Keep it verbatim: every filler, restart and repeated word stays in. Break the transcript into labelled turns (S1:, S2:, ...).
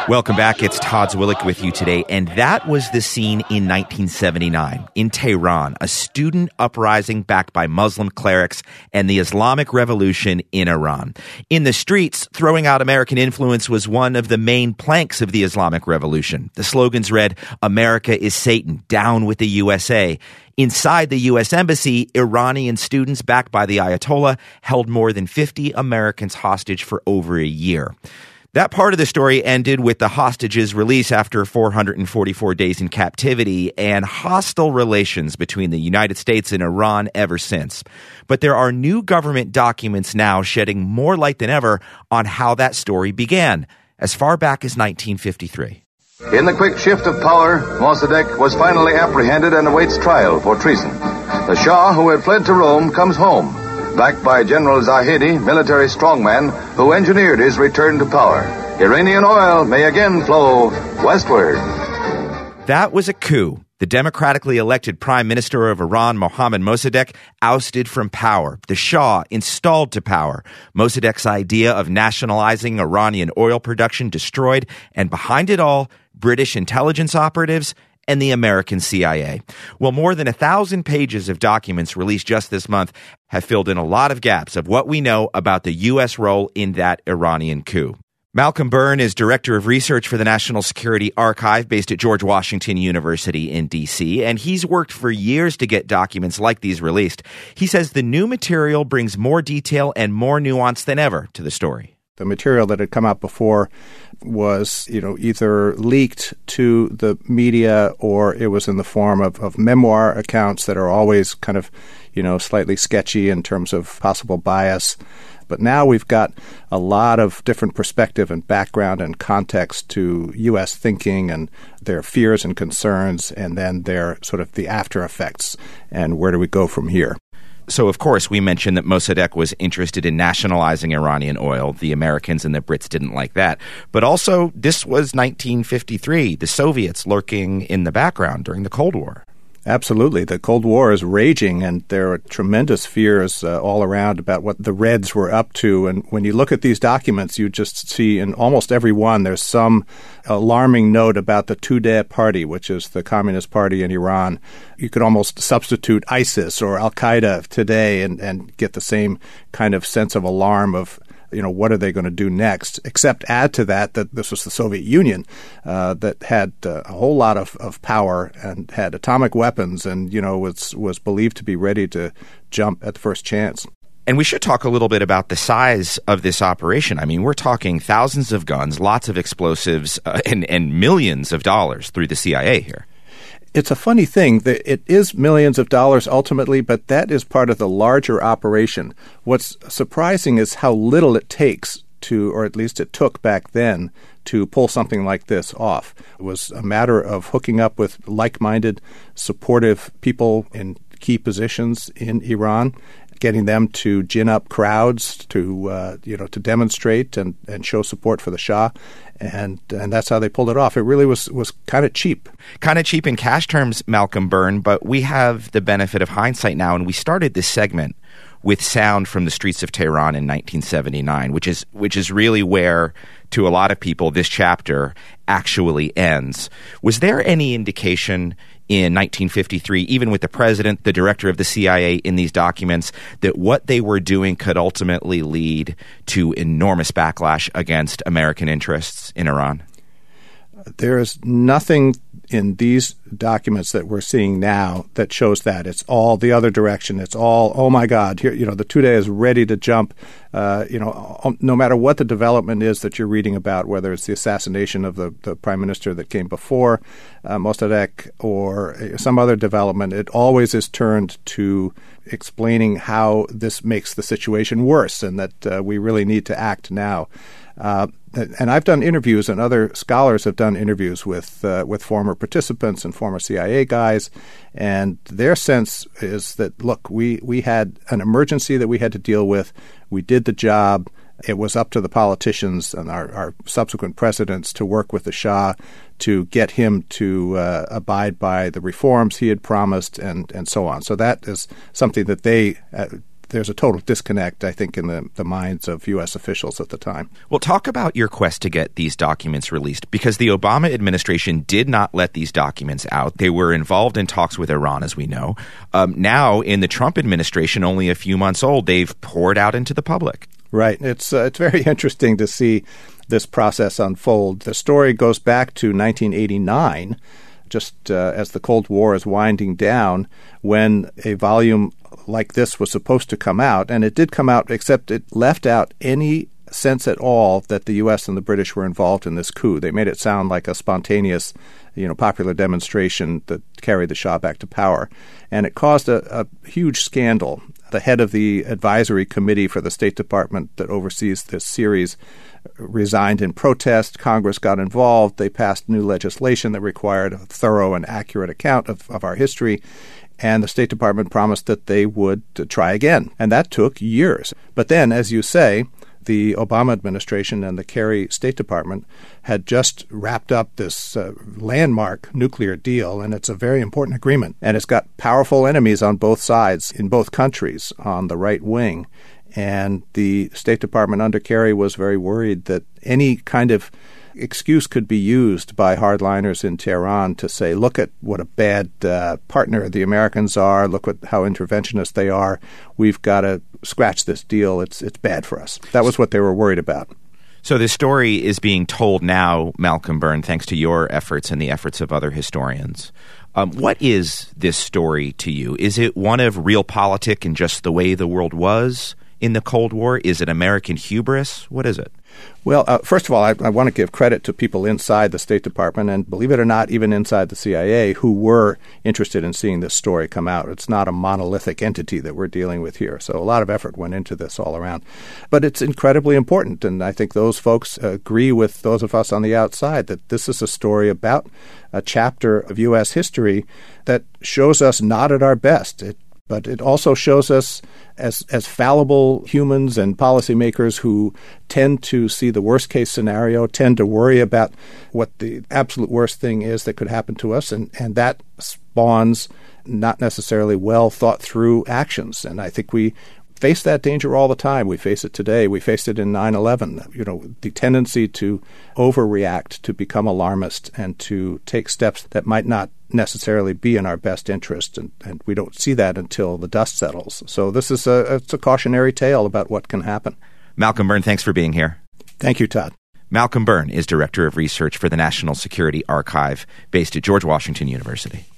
S1: Welcome back. It's Todd Zwillich with you today. And that was the scene in nineteen seventy-nine in Tehran, a student uprising backed by Muslim clerics and the Islamic Revolution in Iran. In the streets, throwing out American influence was one of the main planks of the Islamic Revolution. The slogans read, "America is Satan, down with the U S A." Inside the U S Embassy, Iranian students backed by the Ayatollah held more than fifty Americans hostage for over a year. That part of the story ended with the hostages' release after four hundred forty-four days in captivity and hostile relations between the United States and Iran ever since. But there are new government documents now shedding more light than ever on how that story began, as far back as nineteen fifty-three.
S2: In the quick shift of power, Mossadegh was finally apprehended and awaits trial for treason. The Shah, who had fled to Rome, comes home, backed by General Zahedi, military strongman, who engineered his return to power. Iranian oil may again flow westward.
S1: That was a coup. The democratically elected prime minister of Iran, Mohammad Mossadegh, ousted from power. The Shah installed to power. Mossadegh's idea of nationalizing Iranian oil production destroyed, and behind it all, British intelligence operatives and the American C I A. Well, more than a thousand pages of documents released just this month have filled in a lot of gaps of what we know about the U S role in that Iranian coup. Malcolm Byrne is Director of Research for the National Security Archive based at George Washington University in D C, and he's worked for years to get documents like these released. He says the new material brings more detail and more nuance than ever to the story.
S3: The material that had come out before was, you know, either leaked to the media or it was in the form of, of memoir accounts that are always kind of, you know, slightly sketchy in terms of possible bias. But now we've got a lot of different perspective and background and context to U S thinking and their fears and concerns, and then their sort of the after effects and where do we go from here.
S1: So, of course, we mentioned that Mossadegh was interested in nationalizing Iranian oil. The Americans and the Brits didn't like that. But also, this was nineteen fifty-three, the Soviets lurking in the background during the Cold War.
S3: Absolutely. The Cold War is raging, and there are tremendous fears uh, all around about what the Reds were up to. And when you look at these documents, you just see in almost every one there's some alarming note about the Tudeh Party, which is the Communist Party in Iran. You could almost substitute ISIS or Al-Qaeda today and, and get the same kind of sense of alarm of, you know, what are they going to do next? Except add to that that this was the Soviet Union uh, that had uh, a whole lot of, of power and had atomic weapons and, you know, was was believed to be ready to jump at the first chance.
S1: And we should talk a little bit about the size of this operation. I mean, we're talking thousands of guns, lots of explosives, uh, and, and millions of dollars through the C I A here.
S3: It's a funny thing that it is millions of dollars ultimately, but that is part of the larger operation. What's surprising is how little it takes to, or at least it took back then, to pull something like this off. It was a matter of hooking up with like-minded, supportive people in key positions in Iran, getting them to gin up crowds to uh, you know to demonstrate and, and show support for the Shah, and and that's how they pulled it off. It really was was kind of cheap,
S1: kind of cheap in cash terms, Malcolm Byrne. But we have the benefit of hindsight now, and we started this segment with sound from the streets of Tehran in nineteen seventy-nine, which is which is really where, to a lot of people, this chapter actually ends. Was there any indication in nineteen fifty-three, even with the president, the director of the C I A in these documents, that what they were doing could ultimately lead to enormous backlash against American interests in Iran?
S3: There is nothing in these documents that we're seeing now that shows that. It's all the other direction. It's all, oh my God, here, you know, the Tudeh is ready to jump. Uh, you know, no matter what the development is that you're reading about, whether it's the assassination of the, the prime minister that came before uh, Mossadegh or some other development, it always is turned to explaining how this makes the situation worse and that uh, we really need to act now. Uh, and I've done interviews, and other scholars have done interviews with uh, with former participants and former C I A guys, and their sense is that, look, we, we had an emergency that we had to deal with. We did the job. It was up to the politicians and our, our subsequent presidents to work with the Shah to get him to uh, abide by the reforms he had promised and, and so on. So that is something that they uh, there's a total disconnect, I think, in the, the minds of U S officials at the time.
S1: Well, talk about your quest to get these documents released, because the Obama administration did not let these documents out. They were involved in talks with Iran, as we know. Um, now, in the Trump administration, only a few months old, they've poured out into the public.
S3: Right. It's uh, it's very interesting to see this process unfold. The story goes back to nineteen eighty-nine, just uh, as the Cold War is winding down, when a volume like this was supposed to come out, and it did come out, except it left out any sense at all that the U S and the British were involved in this coup. They made it sound like a spontaneous, you know, popular demonstration that carried the Shah back to power. And it caused a, a huge scandal. The head of the advisory committee for the State Department that oversees this series resigned in protest. Congress got involved. They passed new legislation that required a thorough and accurate account of, of our history. And the State Department promised that they would uh, try again. And that took years. But then, as you say, the Obama administration and the Kerry State Department had just wrapped up this uh, landmark nuclear deal, and it's a very important agreement. And it's got powerful enemies on both sides, in both countries, on the right wing. And the State Department under Kerry was very worried that any kind of excuse could be used by hardliners in Tehran to say, look at what a bad uh, partner the Americans are, look at how interventionist they are, we've got to scratch this deal, it's it's bad for us. That was what they were worried about.
S1: So this story is being told now, Malcolm Byrne, thanks to your efforts and the efforts of other historians. Um, what is this story to you? Is it one of realpolitik and just the way the world was in the Cold War? Is it American hubris? What is it?
S3: Well, uh, first of all, I, I want to give credit to people inside the State Department and, believe it or not, even inside the C I A who were interested in seeing this story come out. It's not a monolithic entity that we're dealing with here. So a lot of effort went into this all around. But it's incredibly important, and I think those folks agree with those of us on the outside that this is a story about a chapter of U S history that shows us not at our best. It But it also shows us as as fallible humans and policymakers who tend to see the worst-case scenario, tend to worry about what the absolute worst thing is that could happen to us, and, and that spawns not necessarily well-thought-through actions. And I think we face that danger all the time. We face it today. We faced it in nine eleven. You know, the tendency to overreact, to become alarmist, and to take steps that might not necessarily be in our best interest, and, and we don't see that until the dust settles. So this is a it's a cautionary tale about what can happen.
S1: Malcolm Byrne, thanks for being here.
S3: Thank you, Todd.
S1: Malcolm Byrne is Director of Research for the National Security Archive, based at George Washington University.